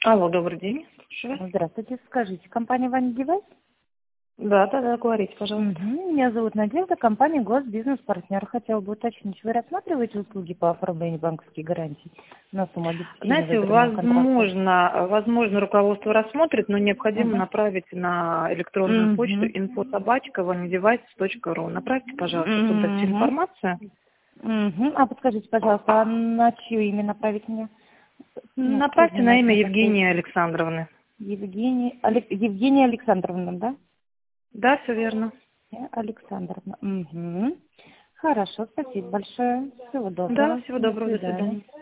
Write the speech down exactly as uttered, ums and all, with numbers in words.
Алло, добрый день. Слушаю вас. Здравствуйте, скажите, компания Ваня Девайс? Да, да, да, говорите, пожалуйста. Мгм. Меня зовут Надежда, компания Госбизнес-партнер. Хотела бы уточнить, вы рассматриваете услуги по оформлению банковских гарантий на сумму обеспечения Знаете, выигранного контракта? возможно, возможно, руководство рассмотрит, но необходимо Мгм. направить на электронную почту Мгм. инфо собака ванидевайс точка ру. Направьте, пожалуйста, туда всю Мгм. информацию. Мгм. А подскажите, пожалуйста, а на чье имя направить мне? Ну, кто Направьте на имя занимается Евгении непосредственно? Александровны. Евгения, Алек- Евгения Александровна, да? Да, все верно. Э, Александровна. Мгм. Хорошо, спасибо большое. Всего Да, доброго. всего До доброго, до свидания. свидания.